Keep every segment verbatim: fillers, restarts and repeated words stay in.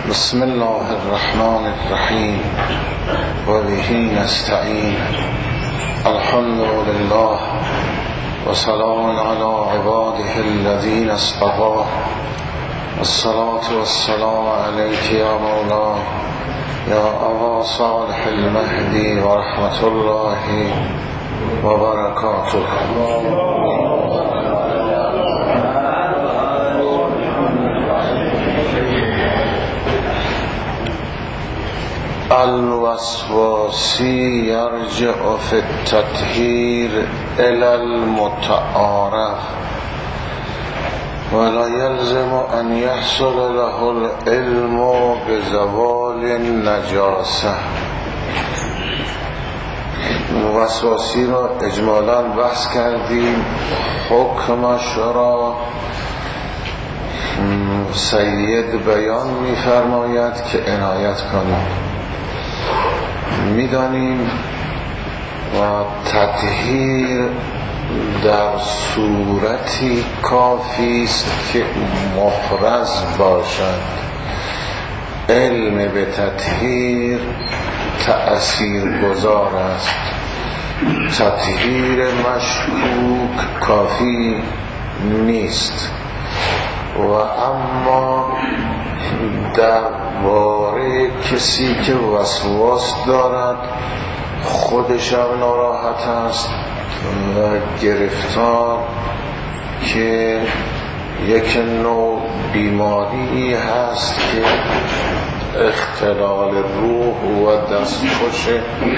بسم الله الرحمن الرحیم و به نستعین. الحمد لله و سلام علی عباده الذین اصطفی. الصلاة والسلام علیک یا مولا یا ابا صالح المهدی و رحمت الله و برکاته. الوسواسی یرجع فی التطهیر الی المتعارف ولا یلزم ان یحصل له العلم بزوال النجاسه. وسواسی را اجمالاً بحث کردیم. حکمش را سید بیان می‌فرماید که عنایت کنیم. می‌دانیم و تطهیر در صورتی کافی است که مفرز باشد. علم به تطهیر تأثیر گذار است. تطهیر مشکوک کافی نیست. و اما در باره کسی که وسواس دارد خودش هم ناراحت است و گرفتار که یک نوع بیماری هست که اختلال روح و دستخوش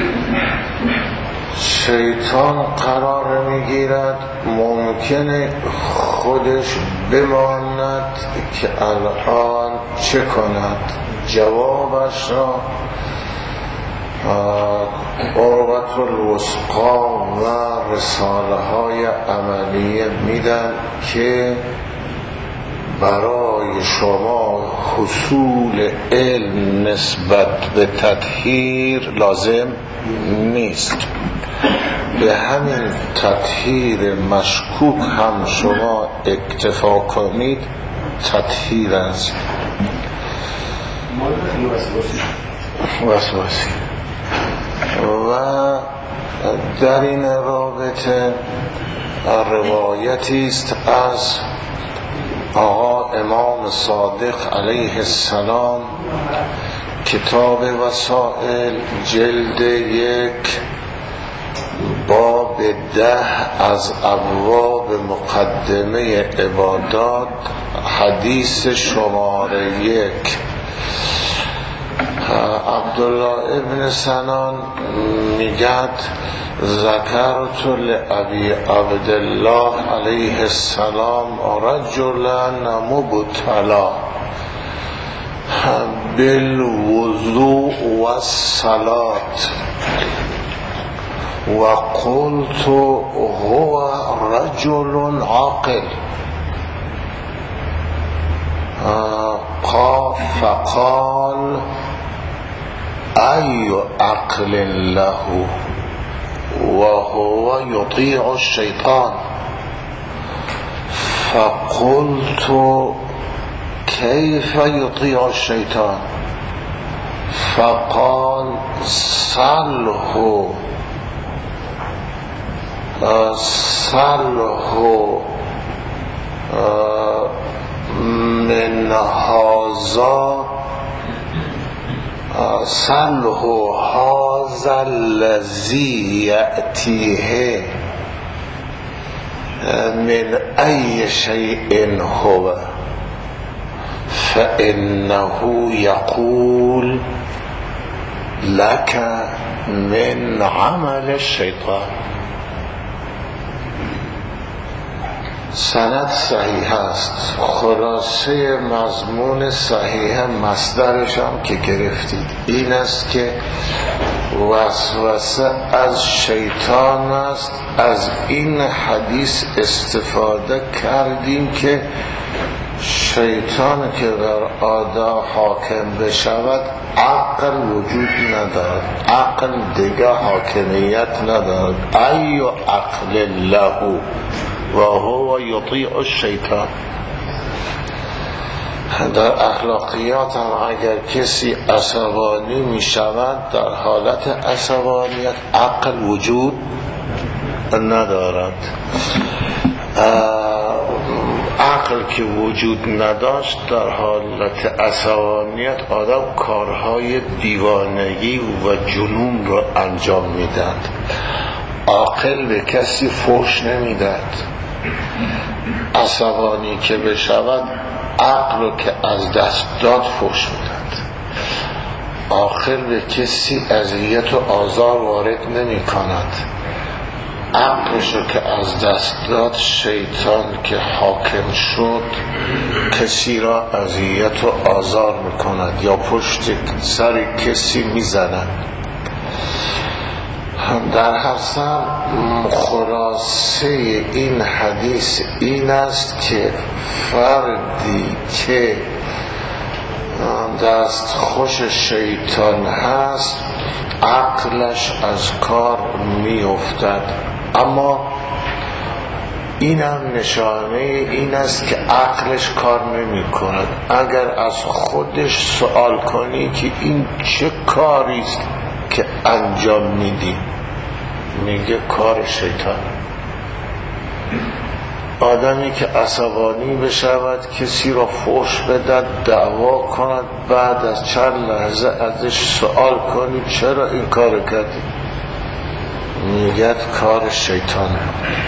شیطان قرار میگیرد. ممکنه خودش بماند که الان چه کند. جوابش را قربت الوثقا و رساله های عملیه میدن که برای شما حصول علم نسبت به تطهیر لازم نیست. به همین تطهیر مشکوک هم شما اکتفا کنید تطهیر است. وسواسی و در این رابطه روایتی است از آقا امام صادق علیه السلام، کتاب وسائل جلد یک باب ده از ابواب مقدمه عبادات، حدیث شماره یک. عبدالله ابن سنان میگد ذکرت لأبی عبدالله علیه السلام رجلا مبتلا بالوضوء والصلاة وقلت هو رجل عاقل فقال أي عقل له وهو يطيع الشيطان. فقلت كيف يطيع الشيطان؟ فقال سله سله من هذا سله هذا الذي يأتيه من أي شيء هو فإنه يقول لك من عمل الشيطان. سند صحیح است. خلاصه مضمون صحیح مصدرش هم که گرفتید این است که وسوسه از شیطان است. از این حدیث استفاده کردیم که شیطان که بر آدم حاکم بشود عقل وجود ندارد. عقل دیگه حاکمیت ندارد. ای عقل له و هو یطیع الشیطان. در اخلاقیات هم اگر کسی عصبانی می شود، در حالت عصبانیت عقل وجود ندارد. عقل که وجود نداشت در حالت عصبانیت آدم کارهای دیوانگی و جنون رو انجام میداد. عاقل به کسی فحش نمیداد. عصبانی که بشود عقل رو که از دست داد فحش میداد. عاقل به کسی اذیت و آزار وارد نمی کند. عقلشو که از دست داد، شیطان که حاکم شد کسی را اذیت و آزار میکند یا پشت سر کسی میزند. در هر سر خلاصه این حدیث این است که فردی که دست خوش شیطان هست عقلش از کار می افتد. اما این هم نشانه این است که عقلش کار نمی کند. اگر از خودش سوال کنی که این چه کاری است که انجام میدی، میگه کار شیطان. آدمی که عصبانی بشود، کسی را فحش بدهد، دعوا کند، بعد از چند لحظه ازش سوال کنی چرا این کار کردی، میگه کار شیطانه.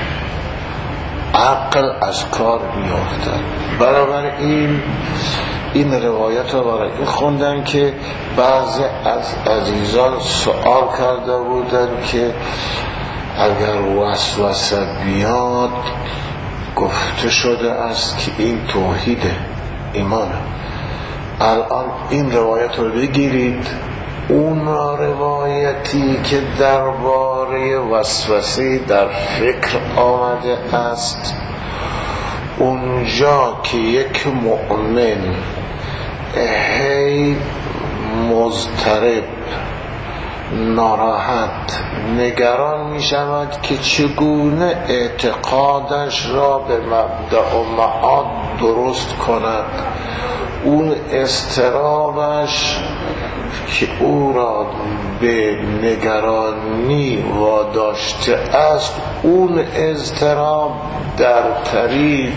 عقل از کار میافتد. برابر این این روایت رو برای این خوندن که بعضی از عزیزان سوال کرده بودن که اگر وسوسه بیاد، گفته شده است که این توحید ایمانه. الان این روایت رو بگیرید، اون روایتی که درباره وسوسه در فکر آمده است، اونجا که یک مؤمن هی مضطرب، ناراحت، نگران می شود که چگونه اعتقادش را به مبدأ و معاد درست کند، اون اضطرابش که او را به نگرانی واداشته است، اون اضطراب در طریق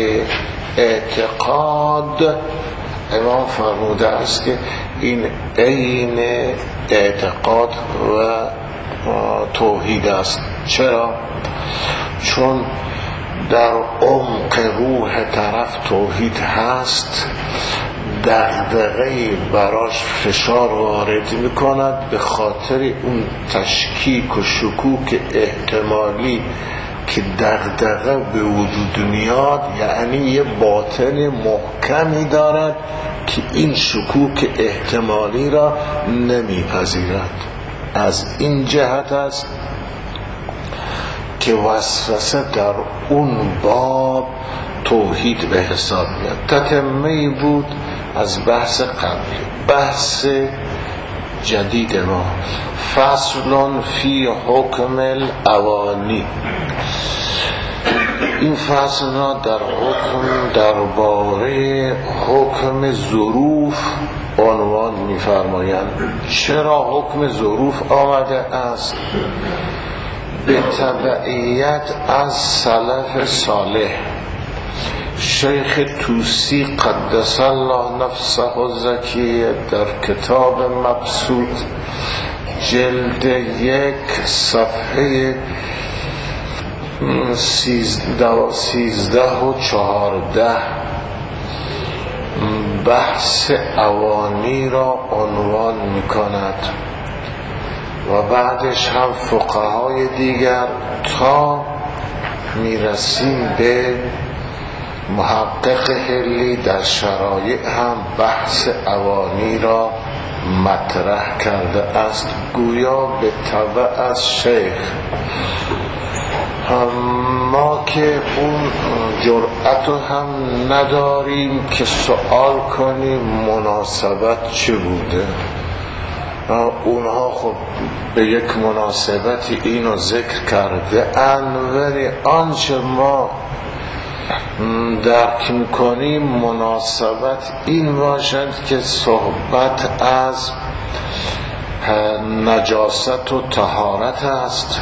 اعتقاد امام فرموده است که این عین اعتقاد و توحید است. چرا؟ چون در عمق روح طرف توحید هست، دغدغه‌ای براش فشار وارد میکند به خاطر اون تشکیک و شکوک احتمالی که دغدغه به وجود میاد، یعنی یه باطن محکمی دارد که این شکوک احتمالی را نمیپذیرد. از این جهت است که وسوسه در اون باب توحید به حساب میاد. تتمه‌ای بود از بحث قبلی. بحث جدید ما فصل فی حکم الاوانی. این فصل را در حکم درباره حکم ظروف عنوان می‌فرمایند. چرا حکم ظروف آمده است؟ به تبعیت از سلف صالح. شیخ طوسی قدس الله نفسه الزکیه در کتاب مبسوط جلد یک صفحه سیزده, سیزده و چهارده بحث اوانی را عنوان می کند و بعدش هم فقهای دیگر تا می رسیم به محقق حلی در شرایع هم بحث اوانی را مطرح کرده است، گویا به تبع از شیخ. ما که اون جرأت هم نداریم که سوال کنیم مناسبت چه بوده. اونها خب به یک مناسبتی اینو ذکر کرده ان، ولی آنچه ما درک میکنیم مناسبت این باشد که صحبت از نجاست و طهارت است،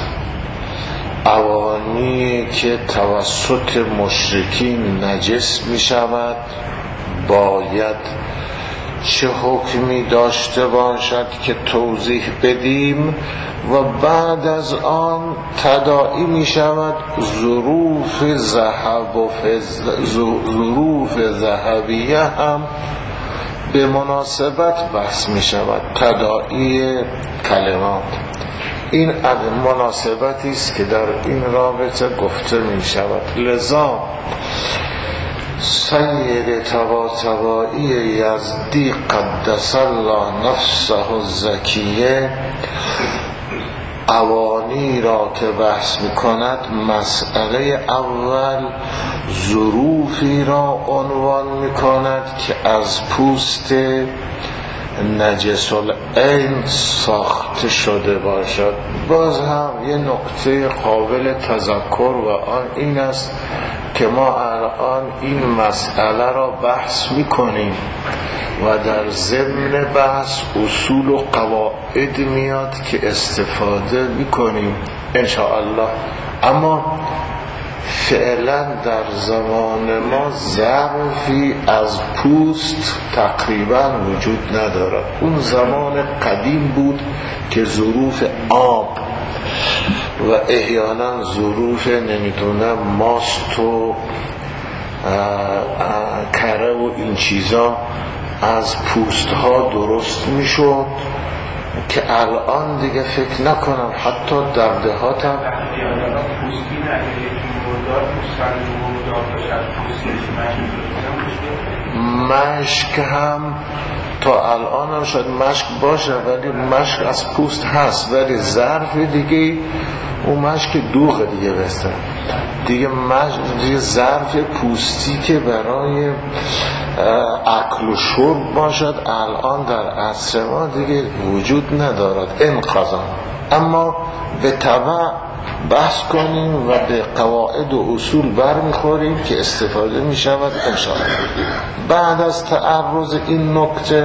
اوانی که توسط مشرکین نجس می شود باید چه حکمی داشته باشد که توضیح بدیم و بعد از آن تداعی می شود ظروف ذهب و ظروف ذهبیه هم به مناسبت بحث می شود. تداعی کلمات این مناسبتی است که در این رابطه گفته می شود. لذا سید طباطبایی یزدی قدس الله نفسه الزکیه اوانی را که بحث می کند مسئله اول ظروفی را عنوان می کند که از پوست نجس العین ساخته شده باشد. باز هم یه نکته قابل تذکر و آن این است که ما الان این مسئله را بحث میکنیم و در ضمن بحث اصول و قواعد میاد که استفاده میکنیم انشاءالله. اما فعلا در زمان ما ظرفی از پوست تقریبا وجود ندارد. اون زمان قدیم بود که ظروف آب و احیانا ظروف نمیدونم ماست و کره و این چیزا از پوست ها درست میشد که الان دیگه فکر نکنم حتی در دهاتم مشک هم تا الان هم شاید مشک باشه ولی مشک از پوست هست، ولی ظرف دیگه اون مشک دوغ دیگه بسته دیگه مشک دیگه ظرف پوستی که برای اکل و شرب باشد الان در عصر ما دیگه وجود ندارد انقضا. اما به تبع بحث کنیم و به قواعد و اصول برمیخوریم که استفاده میشود انشاءالله. بعد از تعرض این نکته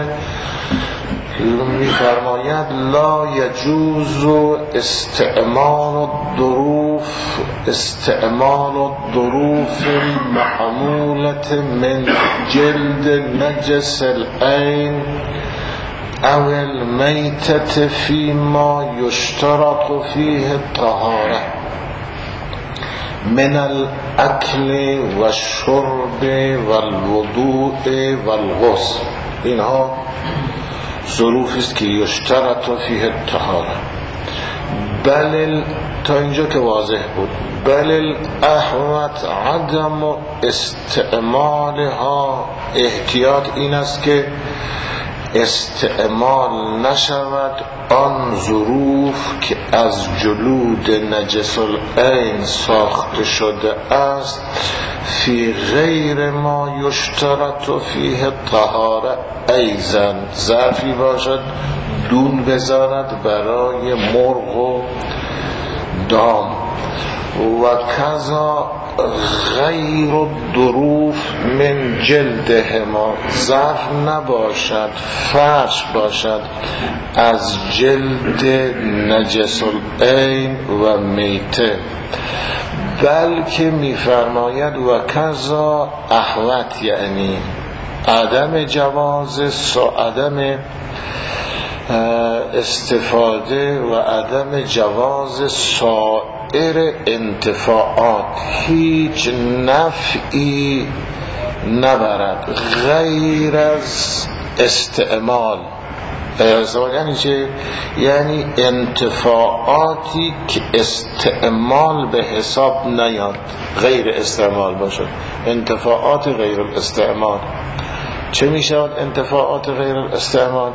میفرماید لا یجوز استعمال الظروف استعمال الظروف المحمولة من جلد نجس العین او المیتة فيما يشترط فيه الطهارة من الاكل والشرب والوضوء والغسل. اینها ظروفی است که یشترط فیه الطهارة. بل تا اینجا که واضح بود. بل الاحوط عدم استعمالها، احتیاط این است که استعمال نشود آن ظروف که از جلود نجس العین ساخته شده است فی غیر ما یشترط فیه الطهارة ایزن، ظرفی باشد دون بذارد برای مرغ و دام و کذا غیر الظروف من جلدهما، ظرف نباشد فرش باشد از جلد نجس العین و میته، بلکه میفرماید و کذا احوط، یعنی عدم جواز عدم استفاده و عدم جواز سایر انتفاعات، هیچ نفعی نبرد غیر از استعمال. یعنی چه؟ یعنی انتفاعاتی که استعمال به حساب نیاد، غیر استعمال باشد. انتفاعات غیر الاستعمال چه می شود؟ انتفاعات غیر الاستعمال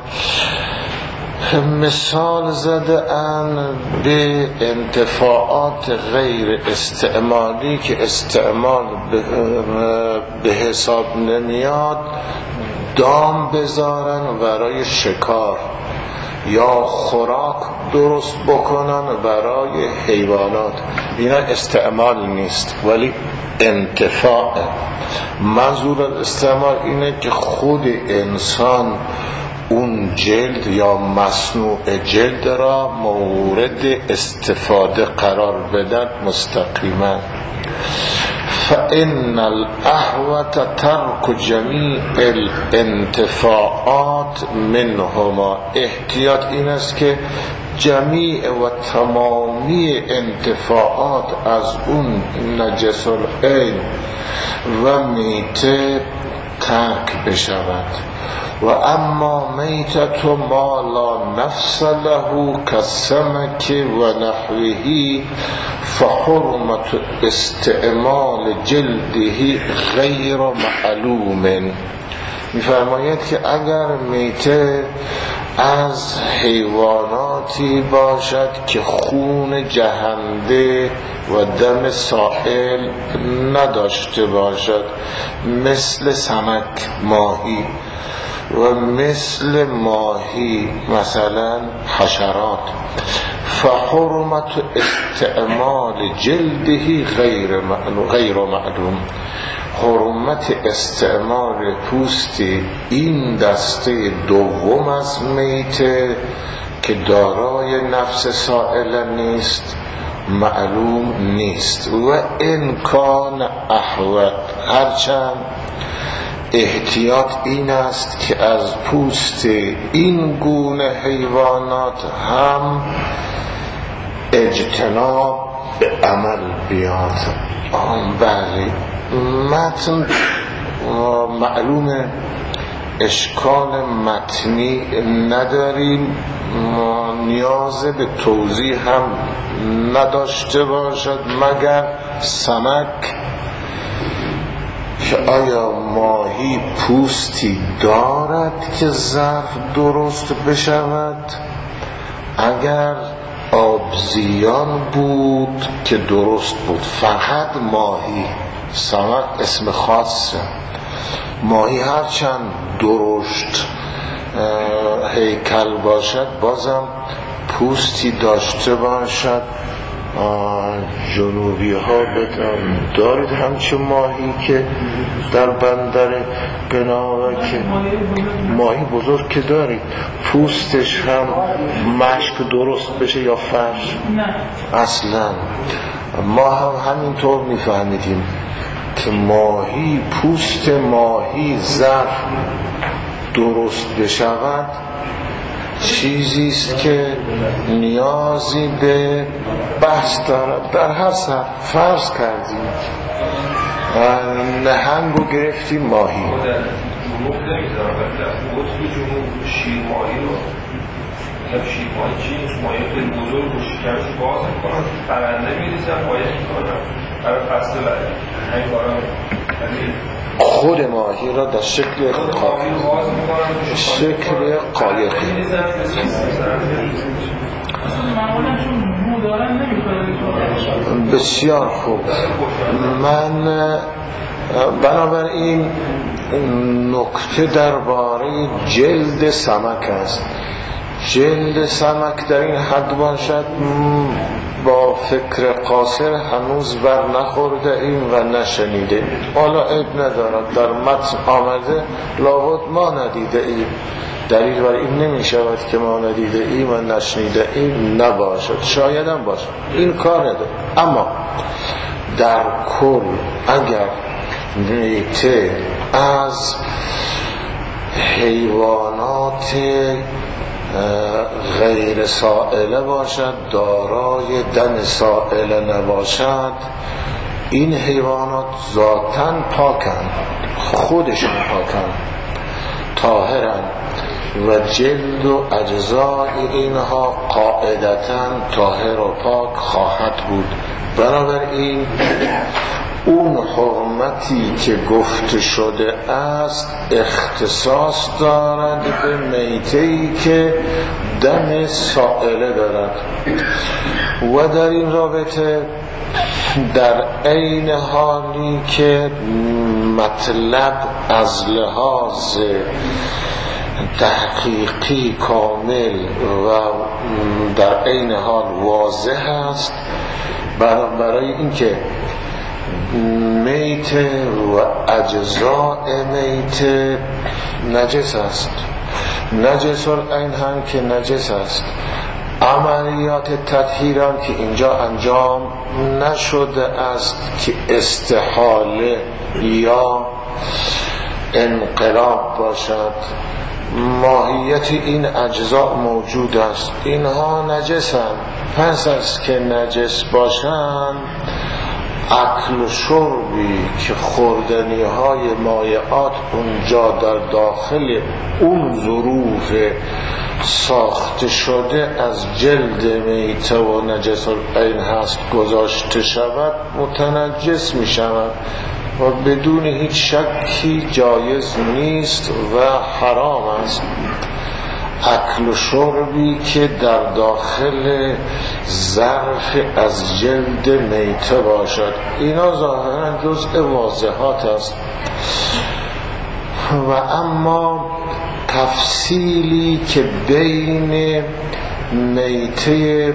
مثال زده ان به انتفاعات غیر استعمالی که استعمال به حساب نمیاد، دام بذارن برای شکار یا خوراک درست بکنن برای حیوانات، اینا استعمال نیست ولی انتفاع. منظور از استعمال اینه که خود انسان اون جلد یا مصنوع جلد را مورد استفاده قرار بدن مستقیما. فإن الأحوة ترك جمیع الانتفاعات منهما. احتیاط این است که جمیع و تمامی انتفاعات از اون نجس العین و میته ترک بشود. و اما میتت ما لا نفس له کالسمک و نحوه فحرمت استعمال جلده غیر معلوم. میفرماید که اگر میته از حیواناتی باشد که خون جهنده و دم سائل نداشته باشد، مثل سمک، ماهی، و مثل ماهی مثلا حشرات، فحرمت استعمال جلده غیر معلوم غیر معلوم. حرمت استعمال پوست این دسته دوم از میته که دارای نفس سائل نیست معلوم نیست. و امکان احوط، هرچند احتیاط این است که از پوست این گونه حیوانات هم اجتناب به عمل بیاد. بله، متن معلومه، اشکال متنی نداریم، نیاز به توضیح هم نداشته باشد مگر سمک، که آیا ماهی پوستی دارد که ظرف درست بشود؟ اگر آبزیان بود که درست بود، فقط ماهی، سمک اسم خاصه. ماهی هرچند درشت هیکل باشد بازم پوستی داشته باشد. جنوبی ها بدم دارید همچه ماهی که در بندر بناوک، ماهی بزرگ که دارید پوستش هم مشک درست بشه یا فرش؟ اصلا ما هم همینطور میفهمیدیم که ماهی، پوست ماهی ظرف درست بشود چیزیست که نیازی به بحث دارد. در هر سر فرض کردیم نهنگو گرفتیم ماهی، شیر ماهی چی؟ ماهی خیلی بزرگ و شکرش باز میکنن، پرنده میریزن، باید میکنن برای فصل بعدی همین کارا میکنن. خود ماهی را در شکل قایق شکل قایق بسیار خوب. من بنابراین نکته درباره جلد سمک است. جلد سمک در این حد باشد با فکر قاصر هنوز بر نخورده ایم و نشنیده. حالا عیب ندارد، در متن آمده لابد ما ندیده ایم. دلیل بر این نمی شود که ما ندیده ایم و نشنیده ایم نباشد، شاید هم باشد، این کار نداره. اما در کل اگر میته از حیوانات غیر سائله باشد، دارای دم سائله نباشد، این حیوانات ذاتاً پاکن، خودشون پاکن، طاهرن و جلد و اجزای اینها قاعدتاً طاهر و پاک خواهد بود. بنابراین اون حرمتی که گفته شده است اختصاص دارد به میته‌ای که دم سائله دارد. و در این رابطه در عین حالی که مطلب از لحاظ تحقیقی کامل و در عین حال واضح است، برای اینکه میت و اجزاء میت نجس است. نجس العین هم که نجس است. عملیات تطهیر هم که اینجا انجام نشده است که استحاله یا انقلاب باشد، ماهیت این اجزاء موجود است، اینها نجسند. پس از که نجس باشند، اکل و شربی که خوردنی های مایعات اونجا در داخل اون ظروف ساخته شده از جلد میته و نجس العین هست گذاشته شود، متنجس می شود و بدون هیچ شکی جایز نیست و حرام است. اکل و شربی که در داخل ظرف از جلد میته باشد، اینا ظاهرا جزء واضحات است. و اما تفصیلی که بین میته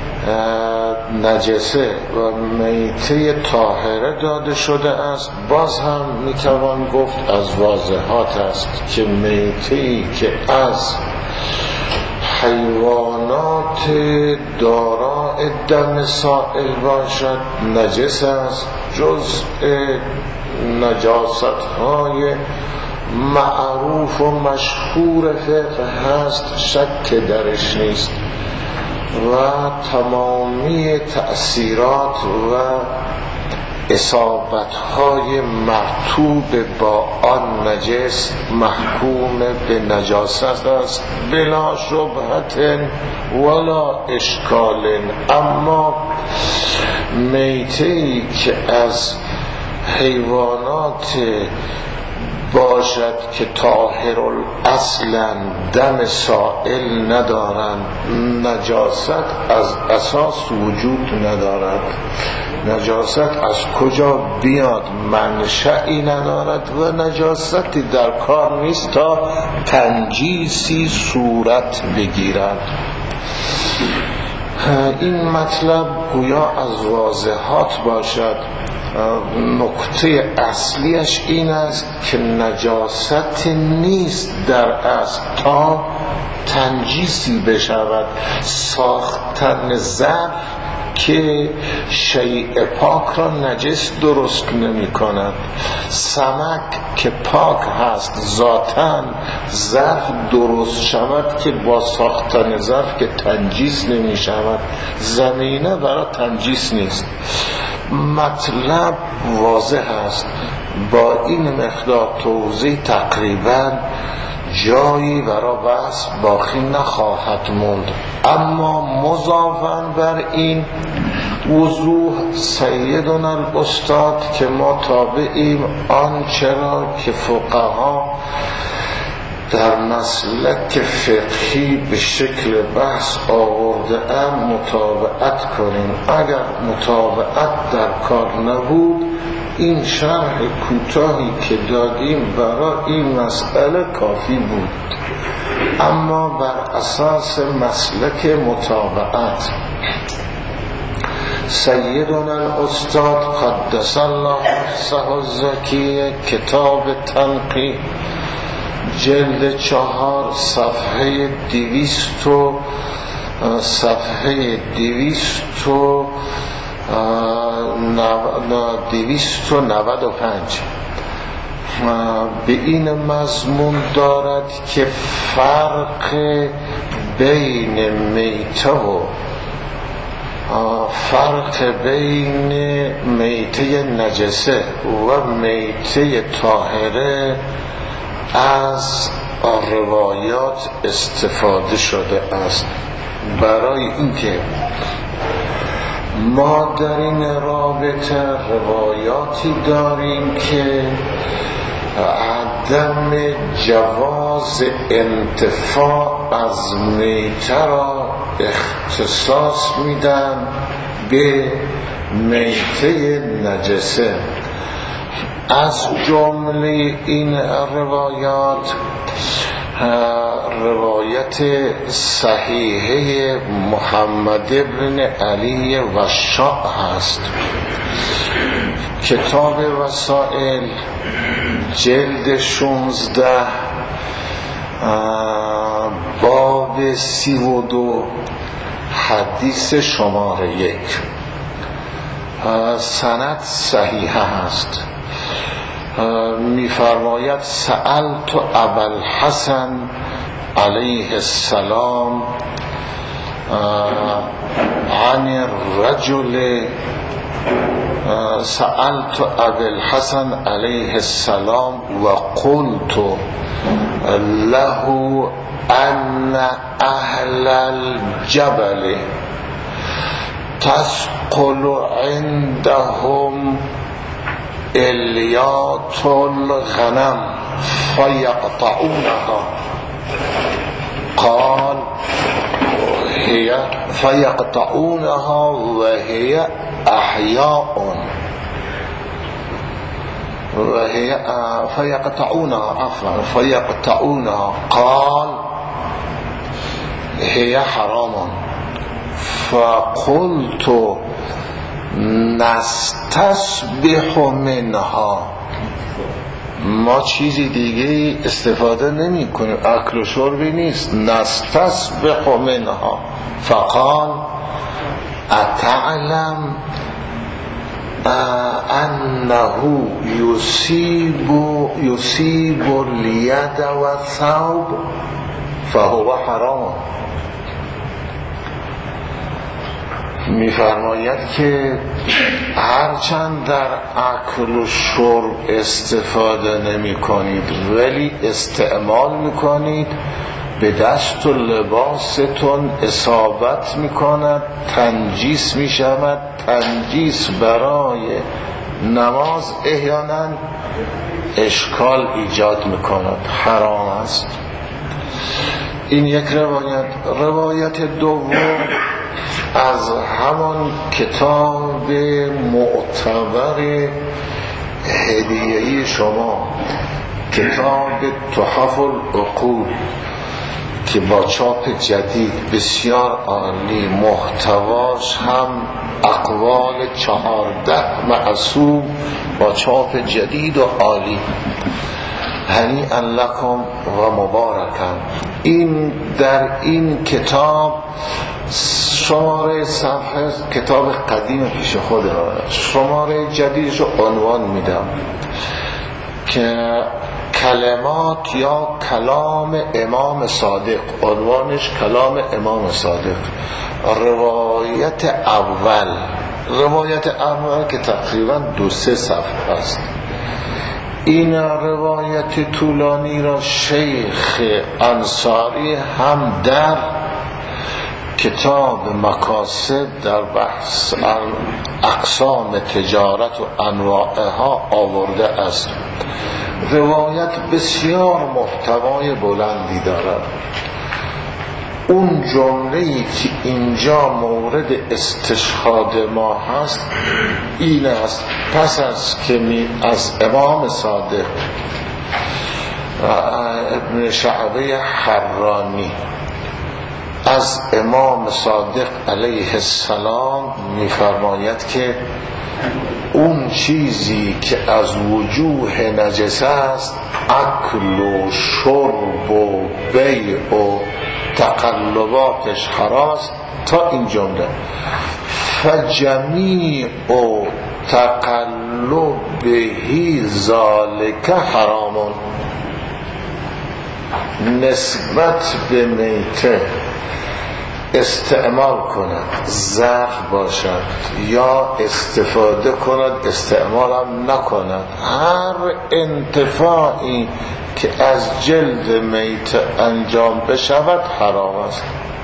نجسه و میته طاهره داده شده است، باز هم میتوان گفت از واضحات است که میته‌ای که از حیوانات دارای دم سائل باشد نجس است، جزء نجاست های معروف و مشهور فقه هست، شک درش نیست و تمامی تأثیرات و اصابت های مرتوب با آن نجس محکوم به نجاست است بلا شبهت ولا اشکال. اما میته‌ای که از حیوانات باشد که طاهر اصلا دم سائل ندارند، نجاست از اساس وجود ندارد. نجاست از کجا بیاد منشأی ندارد و نجاستی در کار نیست تا تنجیسی صورت بگیرد. این مطلب گویا از واضحات باشد. نکته اصلیش این است که نجاست نیست در اصل تا تنجیسی بشود. ساختن ظرف که شیء پاک را نجس درست نمی کند. سمک که پاک هست ذاتاً ظرف درست شود که با ساختن ظرف که تنجیس نمی شود. زمینه برای تنجیس نیست. مطلب واضح است. با این مقدار توضیح تقریباً جایی برای بحث باقی نخواهد موند. اما مضافاً بر این وضوح سیدنا الاستاد که ما تابعیم آنچه را که فقها در مسلک فقهی به شکل بحث آورده ام متابعت کنیم. اگر متابعت در کار نبود، این شرح کوتاهی که دادیم برای این مسئله کافی بود. اما بر اساس مسلک متابعت سیدنا الاستاد قدس الله نفسه الزکی کتاب تنقیح جلد چهار صفحه دویست و صفحه دویست و دویست و نود و پنج به این مضمون دارد که فرق بین میته و فرق بین میته نجسه و میته طاهره از روایات استفاده شده است، برای اینکه ما در این رابطه روایاتی داریم که عدم جواز انتفاع از میته را اختصاص میدن به میته نجسه. از جمله این روایات روایت صحیحه محمد ابن علی وشاء هست کتاب وسائل جلد شونزده باب سی و دو حدیث شماره یک. سند صحیحه هست. میفرماید سألت ابوالحسن علیه السلام عن الرجل سألت ابوالحسن علیه السلام و قلت له ان اهل الجبل تثقل عندهم الیات الغنم فیقطعونها قال هي فيقطعونها وهي احياء وهي فيقطعونها عفوا فيقطعونها قال هي حرام. فقلت نستصبح منها، ما چیزی دیگه استفاده نمی کنیم، اکل و شربی نیست. نستصبح منها. فقال اتعلم انه يصيب يصيب اليد والثوب فهو حرام. میفرماید که هرچند در اکل و شرب استفاده نمی کنید ولی استعمال می کنید، به دست و لباستون اصابت می کند، تنجیس می شود. تنجیس برای نماز احیانا اشکال ایجاد می کند، حرام است. این یک روایت. روایت دوم از همان کتاب معتبر هدیه‌ای شما، کتاب تحف العقول که با چاپ جدید بسیار عالی، محتواش هم اقوال چهارده معصوم با چاپ جدید و عالی. هنیئا لکم و مبارکا. این در این کتاب شماره صفحه، کتاب قدیم پیش خود شماره جدیدش رو عنوان میدم که کلمات یا کلام امام صادق. عنوانش کلام امام صادق. روایت اول روایت اول که تقریبا دو سه صفحه است. این روایت طولانی را شیخ انصاری هم در کتاب مکاسب در بحث اقسام تجارت و انواعها آورده است. روایت بسیار محتوای بلندی دارد. اون جمله‌ای که اینجا مورد استشهاد ما هست این است: پس از که می از امام صادق ابن شعبه حرانی از امام صادق علیه السلام می‌فرماید که اون چیزی که از وجوه نجس است اکل و شرب و بیع و تقلباتش حرام است تا این جمله. فجمیع و تقلبهی ذالک حرامون. نسبت به میته استعمال کند، زرق باشد یا استفاده کند استعمال هم نکند، هر انتفاعی که از جلد میت انجام بشود حرام است.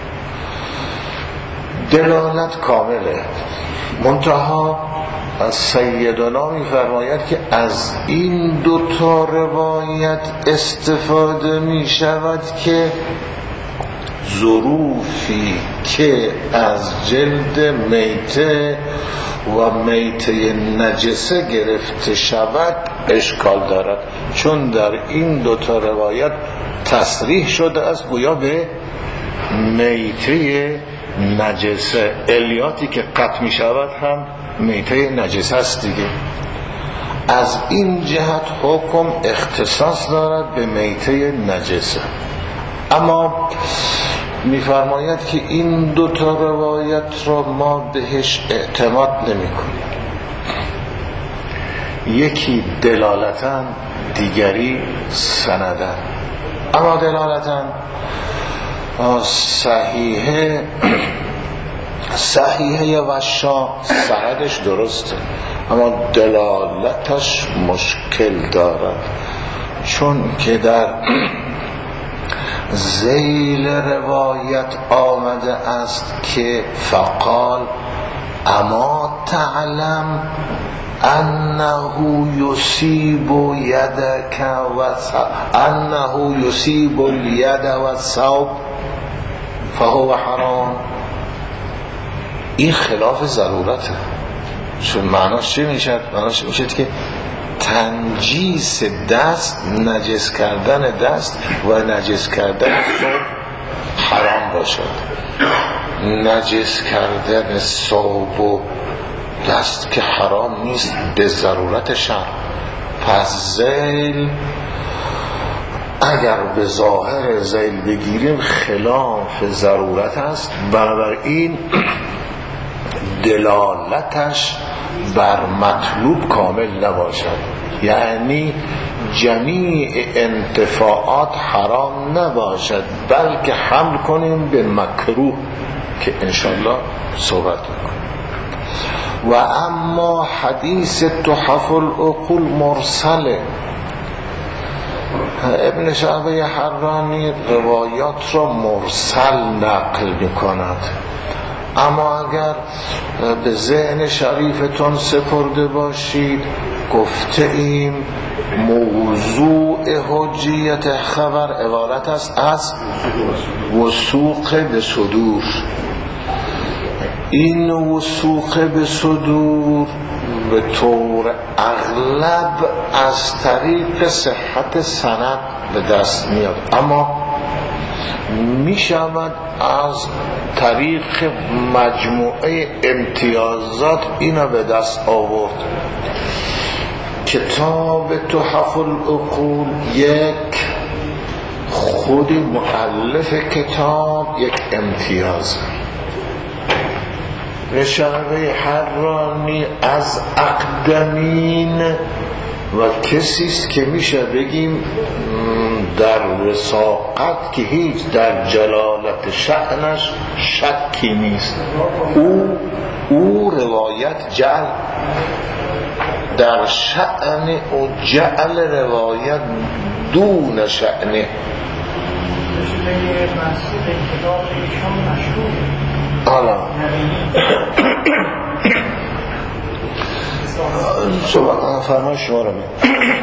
دلالت کامله. منتها از سیدنا می فرماید که از این دو تا روایت استفاده می شود که ظروفی که از جلد میته و میته نجسه گرفته شود اشکال دارد، چون در این دو تا روایت تصریح شده است گویا به میته نجسه. الیاتی که قطع می شود هم میته نجسه است دیگه. از این جهت حکم اختصاص دارد به میته نجسه. اما میفرماید که این دو تا روایت را ما بهش اعتماد نمی کنیم، یکی دلالتاً دیگری سنداً. اما دلالتاً صحیحه صحیحه و شا سندش درسته، اما دلالتش مشکل دارد، چون که در ذیل روایت آمده است که فقال اما تعلم انه یصیب یدک و انه یصیب الید و الثوب فهو حرام. این خلاف ضرورته. چون معناش چی میشد؟ معناش میشد که تنجیس دست، نجس کردن دست و نجس کردن ثوب حرام باشد. نجس کردن ثوب و دست که حرام نیست به ضرورت شرع. پس ذیل اگر به ظاهر ذیل بگیریم خلاف ضرورت است، بنابراین دلالتش بر مطلوب کامل نباشد، یعنی جمیع انتفاعات حرام نباشد، بلکه حمل کنیم به مکروه که انشالله صحبت کنیم. و اما حدیث تحف العقول مرسله. ابن شعبه حرانی روایات را مرسل نقل می‌کند، اما اگر به ذهن شریفتون سپرده باشید گفته ایم موضوع حجیت خبر عبارت است از وثوق به صدور. این وثوق به صدور به طور اغلب از طریق صحت سند به دست میاد، اما می شود از طریق مجموعه امتیازات اینا به دست آورد. کتاب تحف العقول یک، خود مؤلف کتاب یک امتیاز. رشاوه حرانی از اقدمین و کسیست که میشه بگیم در وثاقت که هیچ در جلالت شأنش شکی نیست. او او روایت جعل در شأن او جعل روایت دون شأنه. حالا صحبت فرمان شما رو می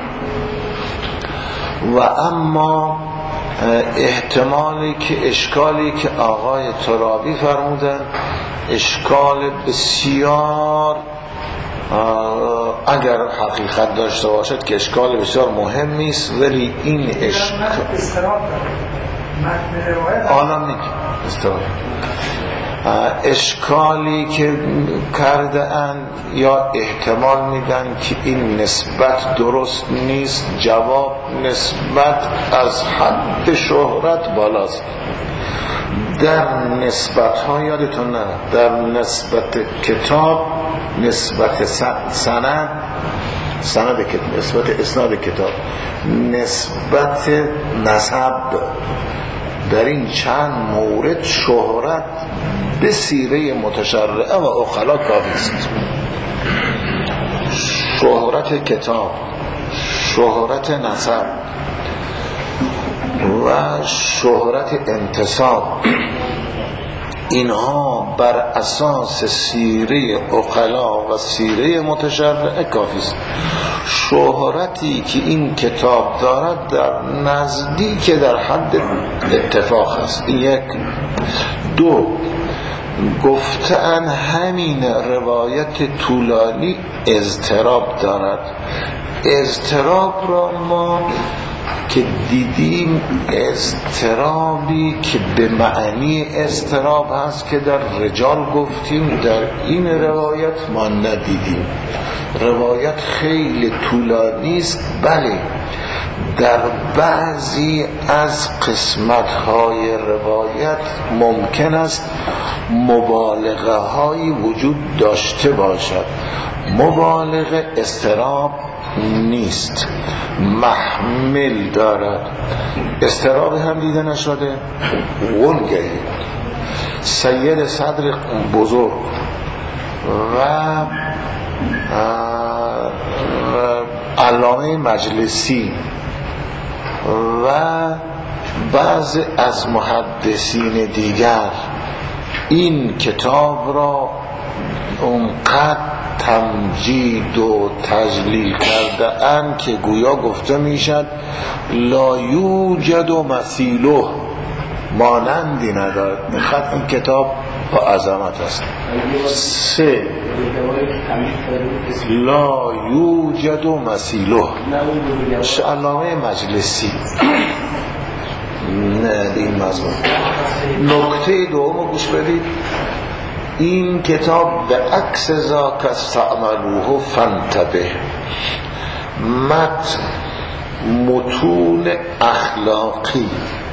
و اما احتمالی که اشکالی که آقای ترابی فرمودن اشکال بسیار اگر حقیقت داشته باشد که اشکال بسیار مهمی است، ولی این اشکال آنا میگه استراب اشکالی که کرده اند یا احتمال میدن که این نسبت درست نیست. جواب نسبت از حد شهرت بالاست. در نسبت ها یادتون نه، در نسبت کتاب، نسبت سند سند کتاب، نسبت اسناد کتاب، نسبت نسب، در این چند مورد شهرت به سیره متشرعه و عقلا کافی است. شهرت کتاب، شهرت نسب و شهرت انتساب، اینها بر اساس سیره عقلا و سیره متشرعه کافی است. شهرتی که این کتاب دارد در نزدیک در حد اتفاق است. یک. دو، گفتن همین روایت طولانی اضطراب دارد. اضطراب را ما که دیدیم اضطرابی که به معنی اضطراب هست که در رجال گفتیم، در این روایت ما ندیدیم. روایت خیلی طولانی است، بله در بعضی از قسمت‌های روایت ممکن است مبالغه هایی وجود داشته باشد. مبالغه اضطراب نیست، محمل دارد. اضطراب هم دیده نشده. ولگهی سید صدر بزرگ و علامه مجلسی و بعض از محدثین دیگر این کتاب را اونقدر تمجید و تجلیل کرده اند که گویا گفته میشد لا یوجد مثیله، مانندی ندارد. میخواد این کتاب با عظمت است. سه لا یوجد مثیله، علامه مجلسی. نه این مضمون. نکته دوم گوش بدید، این کتاب به عکس ذاک استعملوه فانتبه، متن متون اخلاقی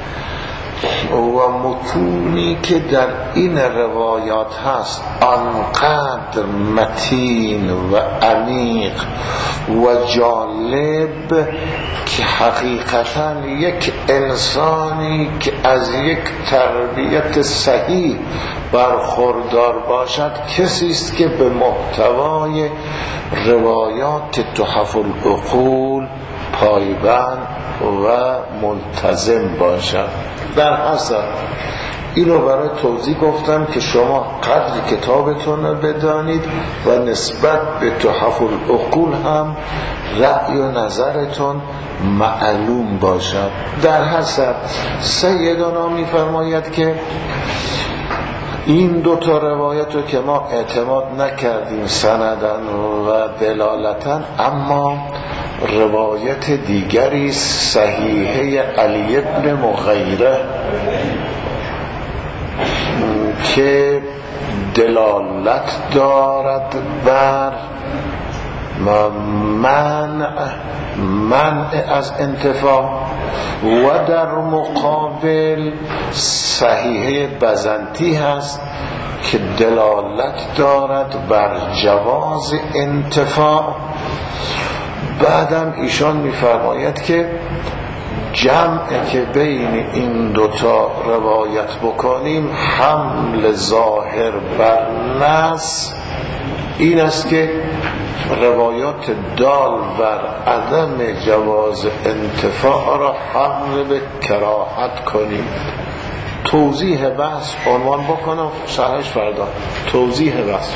و متونی که در این روایات هست آنقدر متین و عمیق و جالب که حقیقتا یک انسانی که از یک تربیت صحیح برخوردار باشد کسی است که به محتوای روایات تحف العقول پایبند و ملتزم باشد. در اصل اینو برای توضیح گفتم که شما قدر کتابتون رو بدانید و نسبت به تحف العقول هم رأی و نظرتون معلوم باشد. در حسب سیدنا می فرماید که این دو تا روایت رو که ما اعتماد نکردیم سندن و دلالتن، اما روایت دیگری صحیحه علی ابن مغیره که دلالت دارد بر منع منع از انتفاع، و در مقابل صحیحه بزنتی هست که دلالت دارد بر جواز انتفاع. بعدم ایشان میفرماید که جمع که بین این دوتا روایت بکنیم حمل ظاهر بر نص این است که روایات دال بر عدم جواز انتفاع را حمل به کراهت کنیم. توضیح بحث عنوان بکنم، شرحش فردا. توضیح بحث،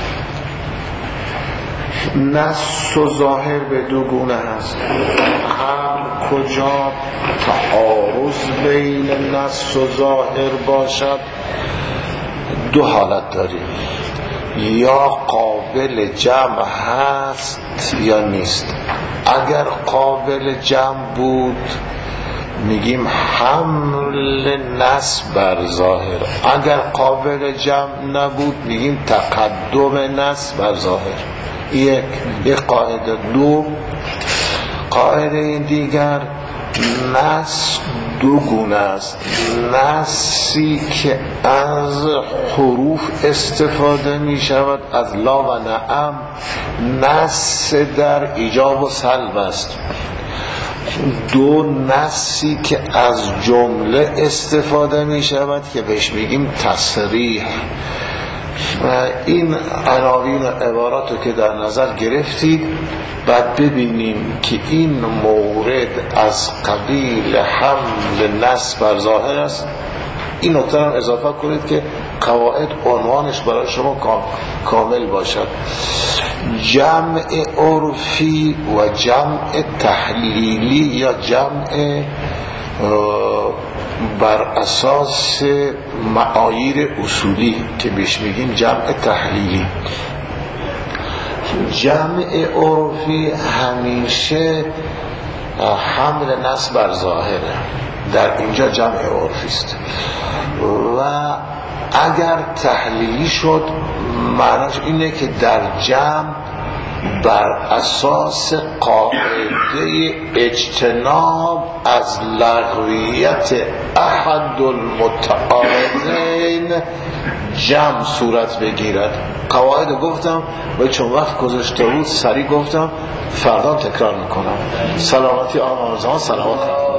نص و ظاهر به دو گونه هست. هر کجا تعارض بین نص و ظاهر باشد دو حالت داریم، یا قابل جمع هست یا نیست. اگر قابل جمع بود میگیم حمل نص بر ظاهر، اگر قابل جمع نبود میگیم تقدم نص بر ظاهر. یک یک قاعده. دو قاعده دیگر، نص دو گونه است. نصی که از حروف استفاده می شود، از لا و نعم، نص در ایجاب و سلب است. دو نصی که از جمله استفاده می شود که بهش میگیم تصریح. و این عناوین و عبارات رو که در نظر گرفتید، بعد ببینیم که این مورد از قبیل حمل نص بر ظاهر است. این نکته هم اضافه کنید که قواعد عنوانش برای شما کامل باشد. جمع عرفی و جمع تحلیلی یا جمع بر اساس معاییر اصولی که بهش میگیم جمع تحلیلی. جمع عرفی همیشه حمل نص بر ظاهره، در اینجا جمع عرفی است. و اگر تحلیلی شد معناش اینه که در جمع بر اساس قاعده اجتناب از لغویت احد المتعارضین جمع صورت بگیرد. قواعد گفتم و چون وقت گذاشته بود سریع گفتم، فردا تکرار میکنم. سلامتی آقا مرزان، سلامت.